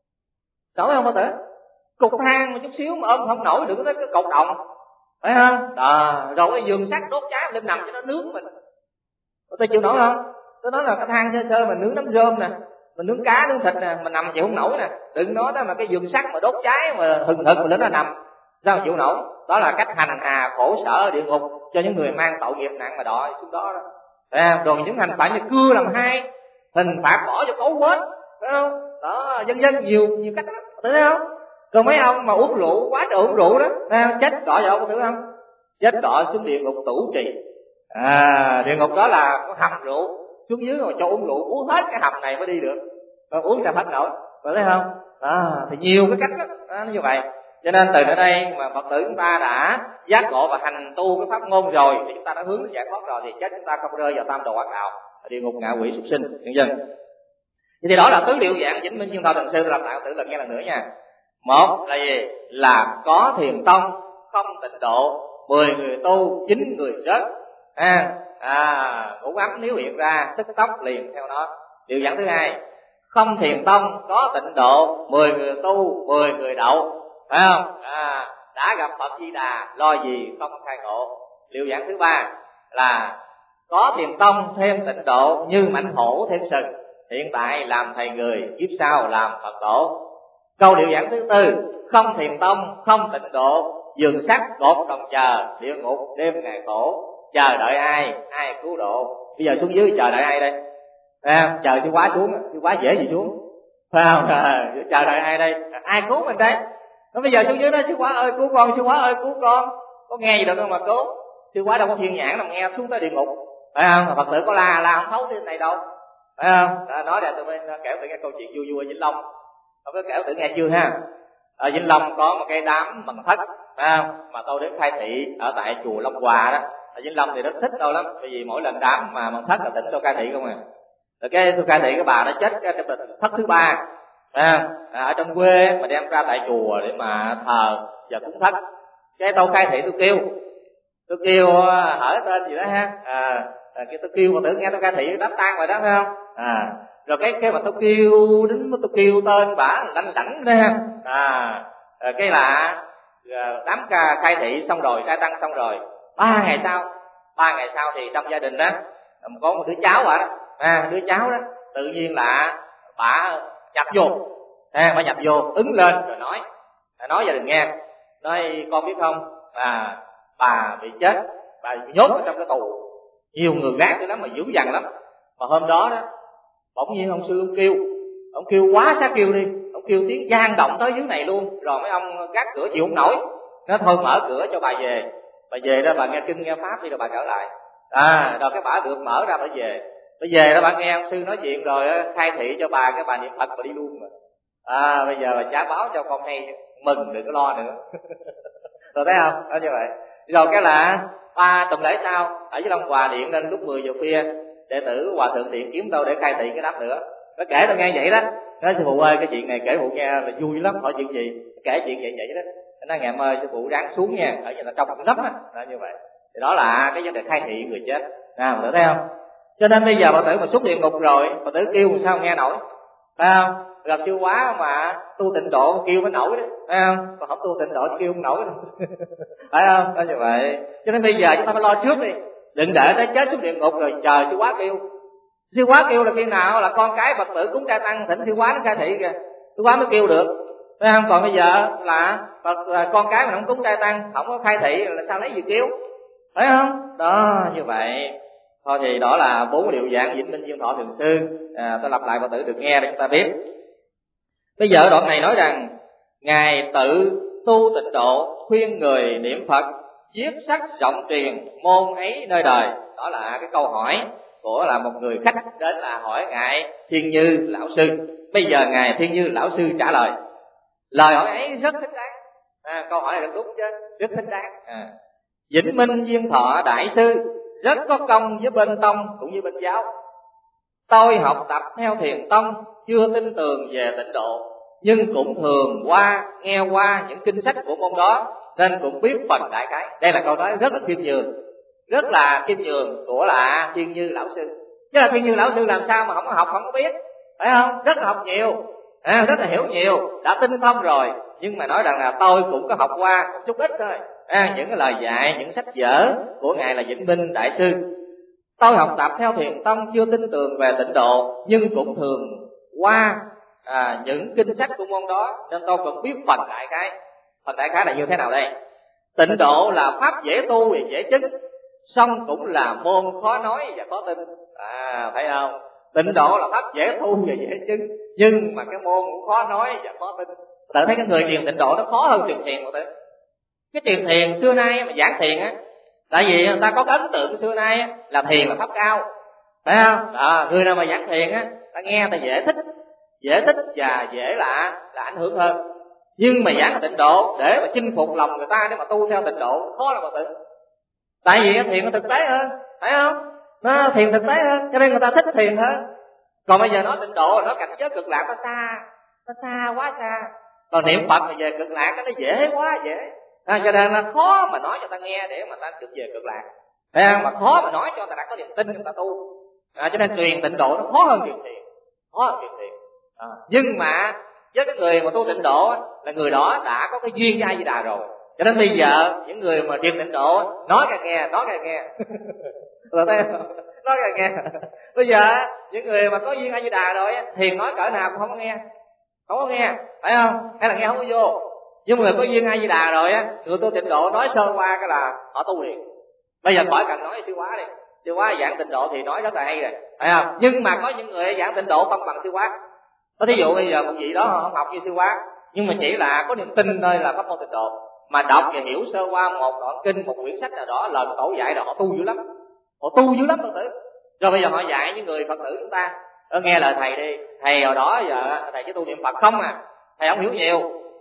Nổi không Phật tử? Cục than một chút xíu mà ôm không nổi, đừng có tới cái cột đồng, phải không? Rồi cái giường sắt đốt cháy lên nằm cho nó nướng mình, tôi chịu nổi không? Tôi nói là cái than sơ sơ mình nướng nấm rơm nè, mình nướng cá nướng thịt nè, mình nằm chịu không nổi nè, đừng nói tới mà cái giường sắt mà đốt cháy mà hừng hực mà lên nó nằm, sao chịu nổi? Đó là cách hành hà khổ sở ở địa ngục cho những người mang tội nghiệp nặng mà đọa xuống đó. Rồi những hành phạt như cưa làm hai, hình phạt bỏ cho cấu vết, phải không? Đó, dân nhiều cách lắm, thấy không? Còn mấy ông mà uống rượu quá trời uống rượu đó, chết cọ vào có thử không? Chết cọ xuống địa ngục tủ trì. Địa ngục đó là có hầm rượu xuống dưới rồi cho uống rượu, uống hết cái hầm này mới đi được, còn uống sao hết nổi, phải thấy không? Thì nhiều cái cách đó, như vậy. Cho nên từ nơi đây mà Phật tử chúng ta đã giác ngộ và hành tu cái pháp môn rồi thì chúng ta đã hướng đến giải thoát rồi, thì chết chúng ta không rơi vào tam đồ ác đạo, địa ngục ngạ quỷ súc sinh nhân dân. Vậy thì đó là tứ liệu dạng vĩnh minh chuyên thọ thần sư. Làm lại tự lần nghe lần nữa nha. Một là gì? Là có thiền tông không tịnh độ, 10 người tu 9 người rớt. Ngũ ấm nếu hiện ra tức tốc liền theo nó. Điều dạng thứ hai, không thiền tông có tịnh độ, 10 người tu 10 người đậu, phải không? Đã gặp Phật Di Đà lo gì không khai ngộ. Điều dạng thứ ba là có thiền tông thêm tịnh độ như mãnh hổ thêm sừng, hiện tại làm thầy người, kiếp sau làm Phật tổ. Câu điều giảng thứ tư, không thiền tông không tịnh độ, giường sắt cột đồng chờ, địa ngục đêm ngày khổ. Chờ đợi ai? Ai cứu độ? Bây giờ xuống dưới chờ đợi ai đây? Chờ chứ quá xuống, chứ quá dễ gì xuống, phải không? Chờ đợi ai đây? Ai cứu mình đây? Nó bây giờ xuống dưới nói sư quá ơi cứu con, sư quá ơi cứu con, có nghe gì được không mà cứu? Sư quá đâu có thiên nhãn đâu nghe, xuống tới địa ngục, phải không? Phật tử có la không thấu thế này đâu, phải không? Nói để tụi mình kể về cái câu chuyện vui vui ở Vĩnh Long, không có kể tự nghe chưa ha? ở Vĩnh Long có một cái đám bằng thất mà tôi đến khai thị ở tại chùa Long Hòa đó. Ở Vĩnh Long thì rất thích tôi lắm, bởi vì mỗi lần đám mà bằng thất là tỉnh tôi khai thị không à. Rồi cái tôi khai thị cái bà nó chết trong thất thứ 3 ở trong quê mà đem ra tại chùa để mà thờ và cúng thất. Cái tôi khai thị tôi kêu hỏi tên gì đó ha, cái tôi kêu mà tưởng nghe tôi khai thị đám tang rồi đó phải không? Rồi cái mà tôi kêu đến tôi kêu tên bả lanh lảnh đó ha, rồi cái là đám khai thị xong rồi, trai tăng xong rồi, 3 ngày sau thì trong gia đình đó có một đứa cháu đó, đứa cháu đó tự nhiên là bả nhập vô ứng lên rồi nói gia đình nghe, nói con biết không, bà bị chết, bà bị nhốt ở trong cái tù, nhiều người gác tôi lắm mà dữ dằn lắm. Mà hôm đó đó bỗng nhiên ông sư ông kêu quá sát kêu đi, ông kêu tiếng vang động tới dưới này luôn. Rồi mấy ông gác cửa chịu không nổi, nó thôi mở cửa cho bà về đó bà nghe kinh nghe pháp đi rồi bà trở lại. Rồi cái bà được mở ra bà về đó bà nghe ông sư nói chuyện rồi khai thị cho bà, cái bà niệm Phật bà đi luôn mà. Bây giờ bà trả báo cho con hay mừng, đừng có lo nữa. Rồi thấy không? Đó như vậy. Rồi cái là 3 tuần lễ sau ở dưới Long Hòa điện lên lúc 10 giờ khuya, đệ tử Hòa thượng Tiện kiếm đâu để khai thị cái đám nữa. Nó kể tôi nghe vậy đó. Nói sư phụ ơi, cái chuyện này kể phụ nghe là vui lắm, hỏi chuyện gì? Kể chuyện vậy đó. Nó ngày ơi sư phụ ráng xuống nha, ở nhà là trong một nấp á, như vậy. Thì đó là cái vấn đề khai thị người chết. Bà tử thấy không? Cho nên bây giờ bà tử mà xuất địa ngục rồi, bà tử kêu sao nghe nổi, phải không? Gặp siêu quá mà tu tịnh độ kêu mới nổi đó, phải không? Còn không tu tịnh độ kêu không nổi đâu. Phải không? Đó như vậy. Cho nên bây giờ chúng ta phải lo trước đi, đừng để tới chết xuất địa ngục rồi chờ siêu quá kêu. Siêu quá kêu là khi nào là con cái Phật tử cúng trai tăng thỉnh siêu quá nó khai thị kìa, siêu quá mới kêu được, phải không? Còn bây giờ là con cái mà không cúng trai tăng, không có khai thị là sao lấy gì kêu, phải không? Đó như vậy. Thôi thì đó là 4 điều giảng Vĩnh Minh Duyên Thọ Thường Sư. Tôi lặp lại Phật tử được nghe để chúng ta biết. Bây giờ đoạn này nói rằng Ngài tự tu tịnh độ, khuyên người niệm Phật, viết sách rộng truyền môn ấy nơi đời. Đó là cái câu hỏi của là một người khách đến là hỏi Ngài Thiên Như Lão Sư. Bây giờ Ngài Thiên Như Lão Sư trả lời. Lời hỏi ấy rất thích đáng. Câu hỏi này rất đúng chứ, rất thích đáng. Vĩnh Minh Duyên Thọ Đại Sư rất có công với bên tông cũng như bên giáo. Tôi học tập theo Thiền tông, chưa tin tưởng về tịnh độ, nhưng cũng thường nghe qua những kinh sách của môn đó, nên cũng biết phần đại khái. Đây là câu nói rất là khiêm nhường của là Thiên Như Lão Sư. Chứ là Thiên Như Lão Sư làm sao mà không có học, không có biết, phải không? Rất là học nhiều, rất là hiểu nhiều, đã tinh thông rồi, nhưng mà nói rằng là tôi cũng có học qua một chút ít thôi. Những cái lời dạy, những sách vở của Ngài là Vĩnh Minh Đại Sư. Tôi học tập theo Thiền tông, chưa tin tưởng về tịnh độ, nhưng cũng thường qua những kinh sách của môn đó, nên tôi vẫn biết phần đại khái. Phần đại khái là như thế nào đây? Tịnh độ là pháp dễ tu và dễ chứng, song cũng là môn khó nói và khó tin. Thấy không? Tịnh độ là pháp dễ tu và dễ chứng, nhưng mà cái môn cũng khó nói và khó tin. Tự thấy cái người truyền tịnh độ nó khó hơn truyền thiền một tí. Cái truyền thiền xưa nay mà giảng thiền á, tại vì người ta có cái ấn tượng xưa nay á, là thiền là pháp cao, phải không? Người nào mà giảng thiền á, ta nghe ta dễ thích và dễ là ảnh hưởng hơn. Nhưng mà giảng tịnh độ để mà chinh phục lòng người ta, để mà tu theo tịnh độ khó lắm mà tự. Tại vì thiền nó thực tế hơn, phải không? Nó thiền thực tế hơn, cho nên người ta thích thiền hơn. Còn bây giờ nói tịnh độ, nó cảnh giới cực lạc nó xa quá xa. Còn niệm Phật mà về cực lạc nó dễ quá dễ. Cho nên là khó mà nói cho ta nghe để mà ta được về cực lạc, thấy không? Mà khó mà nói cho ta đã có niềm tin người ta tu. Cho nên truyền tịnh độ nó khó hơn truyền thiền. Nhưng mà với cái người mà tu tịnh độ là người đó đã có cái duyên với A Di Đà rồi. Cho nên bây giờ những người mà truyền tịnh độ nói càng nghe rồi thấy không? Nói càng nghe. Bây giờ những người mà có duyên A Di Đà rồi thiền nói cỡ nào cũng không có nghe, phải không? Hay là nghe không có vô. Nhưng mà người có duyên A Di Đà rồi á, người tu tịnh độ nói sơ qua cái là họ tu liền. Bây giờ khỏi cần nói siêu quá đi, siêu quá giảng tịnh độ thì nói rất là hay rồi, phải không? Nhưng mà có những người giảng tịnh độ không bằng siêu quá. Thí dụ bây giờ một vị đó họ không học như siêu quá, nhưng mà chỉ là có niềm tin thôi là pháp môn tịnh độ, mà đọc và hiểu sơ qua một đoạn kinh, một quyển sách nào đó, lời của tổ dạy rồi họ tu dữ lắm Phật tử. Rồi bây giờ họ dạy những người Phật tử chúng ta, nghe lời thầy đi, thầy hồi đó giờ thầy chỉ tu niệm Phật không thầy không hiểu nhiều,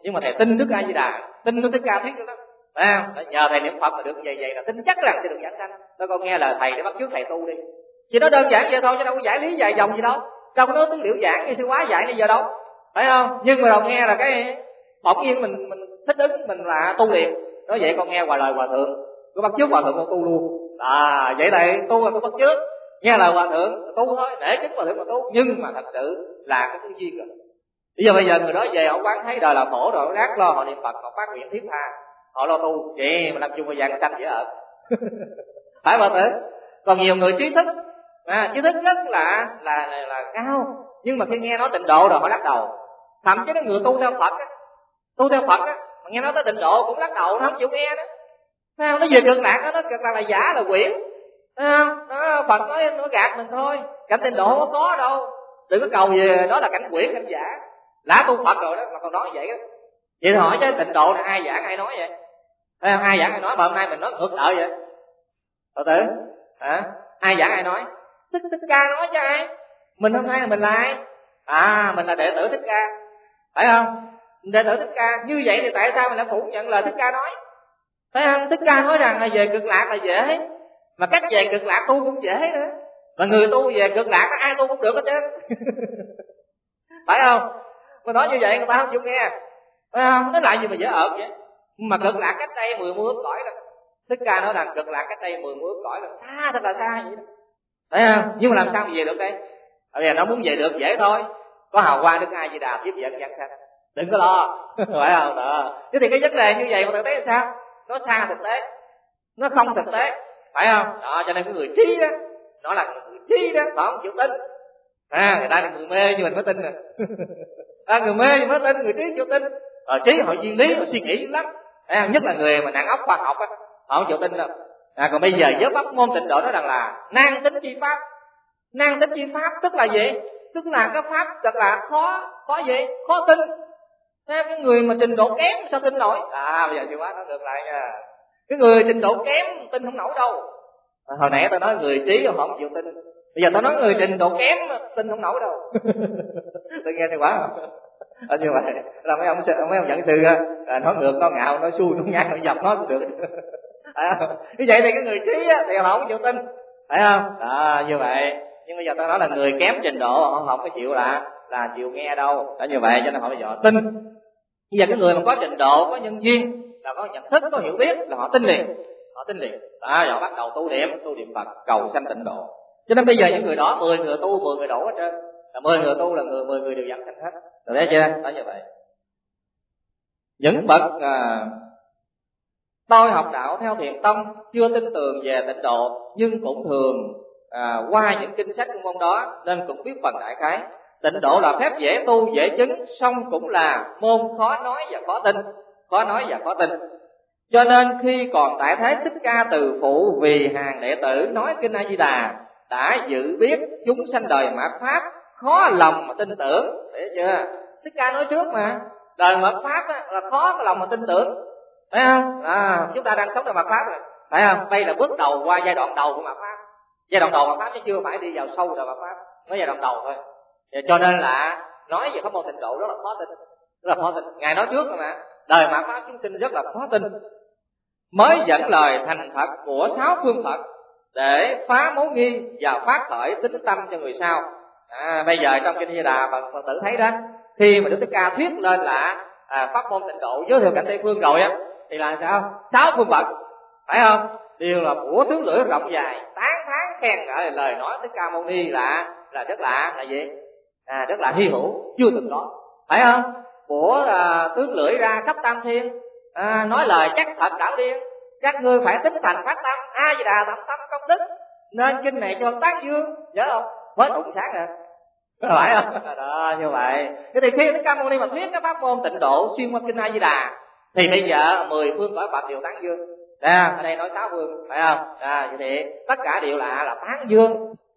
nhưng mà thầy tin Đức A Di Đà, tin Đức Thích Ca thuyết đó. Nhờ thầy niệm Phật mà được vậy là tin chắc rằng sẽ được giảng sanh. Tôi con nghe lời thầy để bắt chước thầy tu đi. Chỉ nó đơn giản vậy thôi, chứ đâu có giải lý dài dòng gì đâu. Đâu có nói tướng liệu giảng như sư quá dạy bây giờ đâu, phải không? Nhưng mà đầu nghe là cái bỗng nhiên mình thích ứng, mình là tu liền. Nói vậy con nghe lời hòa thượng, cứ bắt chước hòa thượng con tu luôn. Vậy này tu là tôi bắt chước, nghe lời hòa thượng tu thôi, để chính hòa thượng mà tu. Nhưng mà thật sự là cái tư duyên rồi. Bây giờ người đó về họ quán thấy đời là khổ rồi, họ ráng lo họ niệm Phật, họ phát nguyện thiết tha, họ lo tu, vậy mà làm chung với vàng xanh dễ ở. Phải bà tử. Còn nhiều người trí thức, trí thức rất là cao, nhưng mà khi nghe nói tịnh độ rồi họ lắc đầu. Thậm chí cái người tu theo Phật á, mà nghe nói tới tịnh độ cũng lắc đầu, nó không chịu nghe đó. Nó về cực lạc đó, nó cực lạc là giả là quyển. Phật nói nó gạt mình thôi, cảnh tịnh độ không có đâu, đừng có cầu về đó là cảnh quyển cảnh giả. Đã tu Phật rồi đó mà còn nói vậy đó. Vậy thì hỏi chứ tịnh độ là ai giảng ai nói vậy? Ai giảng ai nói mà hôm nay mình nói ngược lại vậy? Phật tử, ai giảng ai nói? Thích Ca nói cho ai? Mình hôm nay mình là ai? Mình là đệ tử Thích Ca, phải không? Đệ tử Thích Ca, như vậy thì tại sao mình lại phủ nhận lời Thích Ca nói? Phải không? Thích Ca nói rằng là về cực lạc là dễ, mà cách về cực lạc tu cũng dễ nữa. Mà người tu về cực lạc ai tu cũng được hết trơn. Phải không? Mà nói như vậy người ta không chịu nghe, phải không? Nó lại gì mà dễ ợt vậy? Mà cực lạc cách đây 10 muôn ức cõi đó. Thích Ca nói rằng cực lạc cách đây 10 muôn ức cõi là xa, thật là xa vậy đó. Phải không? Nhưng mà làm sao mà về được đây? Bây giờ nó muốn về được dễ thôi, có hào quang Đức A Di Đà tiếp dẫn giảng sanh, đừng có lo. Phải không? Thế thì cái vấn đề như vậy mà thực tế là sao? Nó xa thực tế, nó không thực tế, phải không? Cho nên cái người trí đó, nó là người trí đó, họ không chịu tin. Người ta là người mê như mình mới tin nè. Người mê như mới tin, người trí chịu tin. Trí họ duyên lý, họ suy nghĩ lắm. Nhất là người mà nặng óc khoa học á, họ không chịu tin đâu. Còn bây giờ với pháp môn tịnh độ nói rằng là nan tính chi pháp. Nan tính chi pháp tức là gì? Tức là cái pháp thật là khó gì? Khó tin. Cái người mà trình độ kém sao tin nổi? Bây giờ chị quá nói ngược lại nha. Cái người trình độ kém tin không nổi đâu. Hồi nãy tôi nói người trí họ không chịu tin. Bây giờ tôi nói người trình độ kém tin không nổi đâu. Tôi nghe thì quá không? Như vậy là mấy ông giảng sư nói ngược, nói ngạo, nói xuôi, nói ngang, nói dọc nói cũng được. Như vậy thì cái người trí thì họ không chịu tin, phải không? Như vậy. Nhưng bây giờ tôi nói là người kém trình độ họ không có chịu là chịu nghe đâu. Như vậy cho nên họ bây giờ tin. Bây giờ cái người mà có trình độ, có nhân duyên, là có nhận thức, có hiểu biết là họ tin liền. Họ bắt đầu tu niệm Phật cầu sanh tịnh độ. Cho nên bây giờ những người đó 10 người tu 10 người đổ hết trơn. 10 người tu là 10 người đều giảng sanh hết. Được thấy chưa? Đó như vậy. Những bậc tôi học đạo theo Thiền Tông chưa tin tưởng về tịnh độ, nhưng cũng thường qua những kinh sách của môn đó nên cũng biết phần đại khái. Tịnh độ là phép dễ tu dễ chứng, song cũng là môn khó nói và khó tin. Cho nên khi còn tại thế Thích Ca từ phụ vì hàng đệ tử nói kinh A Di Đà, đã dự biết chúng sanh đời mạt pháp khó lòng mà tin tưởng. Thấy chưa? Thích Ca nói trước mà, đời mạt pháp là khó lòng mà tin tưởng, phải không? Chúng ta đang sống trong mạt pháp rồi, phải không? Đây là bước đầu qua giai đoạn đầu của mạt pháp. Giai đoạn đầu mạt pháp chứ chưa phải đi vào sâu vào mạt pháp, nói giai đoạn đầu thôi. Cho nên là nói về pháp môn tịnh độ rất là khó tin, Ngài nói trước rồi mà, đời mạt pháp chúng sinh rất là khó tin. Mới dẫn lời thành thật của 6 phương Phật để phá mối nghi và phát khởi tính tâm cho người sau. Bây giờ trong kinh A Di Đà Phật tử thấy đó, khi mà Đức Thích Ca thuyết lên là pháp môn tịnh độ giới thiệu cảnh Tây phương rồi á, thì là sao? 6 phương Phật, phải không? Đều là của tướng lưỡi rộng dài, tán thán khen ngợi lời nói Thích Ca Mâu Ni là rất là gì? Rất là hy hữu, chưa từng có, phải không? Của tướng lưỡi ra khắp tam thiên, nói lời chắc thật đạo điên, các ngươi phải tính thành phát tâm A Di Đà tận tâm công đức, nên kinh này cho tán dương, nhớ không? Mới tụng sáng nè, phải không? Đó, như vậy. Thế thì khi Thích Ca Mâu Ni mà thuyết cái pháp môn tịnh độ xuyên qua kinh A Di Đà, thì bây giờ 10 phương cõi Phật đều tán dương. Ở đây nói 6 phương, phải không? Vậy thì tất cả đều là tán dương